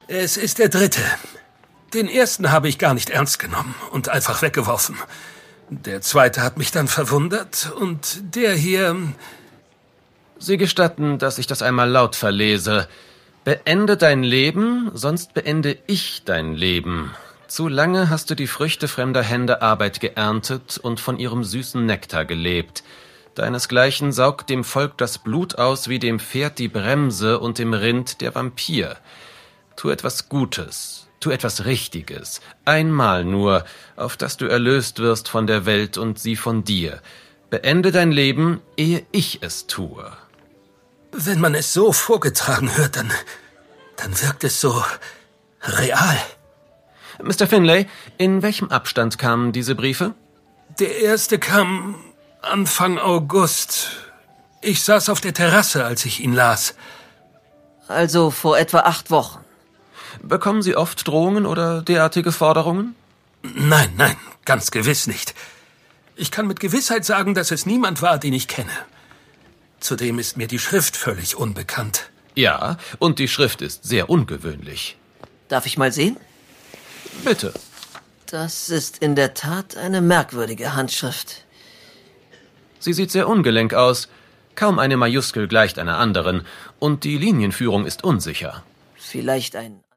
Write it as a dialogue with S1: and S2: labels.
S1: Es ist der dritte. Den ersten habe ich gar nicht ernst genommen und einfach weggeworfen. Der zweite hat mich dann verwundert und der hier...
S2: Sie gestatten, dass ich das einmal laut verlese. Beende dein Leben, sonst beende ich dein Leben. Zu lange hast du die Früchte fremder Hände Arbeit geerntet und von ihrem süßen Nektar gelebt. Deinesgleichen saugt dem Volk das Blut aus wie dem Pferd die Bremse und dem Rind der Vampir. Tu etwas Gutes, tu etwas Richtiges, einmal nur, auf das du erlöst wirst von der Welt und sie von dir. Beende dein Leben, ehe ich es tue.
S1: Wenn man es so vorgetragen hört, dann wirkt es so real.
S2: Mr. Finlay, in welchem Abstand kamen diese Briefe?
S1: Der erste kam Anfang August. Ich saß auf der Terrasse, als ich ihn las.
S3: Also vor etwa 8 Wochen.
S2: Bekommen Sie oft Drohungen oder derartige Forderungen?
S1: Nein, ganz gewiss nicht. Ich kann mit Gewissheit sagen, dass es niemand war, den ich kenne. Zudem ist mir die Schrift völlig unbekannt.
S2: Ja, und die Schrift ist sehr ungewöhnlich.
S3: Darf ich mal sehen?
S2: Bitte.
S3: Das ist in der Tat eine merkwürdige Handschrift.
S2: Sie sieht sehr ungelenk aus. Kaum eine Majuskel gleicht einer anderen. Und die Linienführung ist unsicher.
S3: Vielleicht ein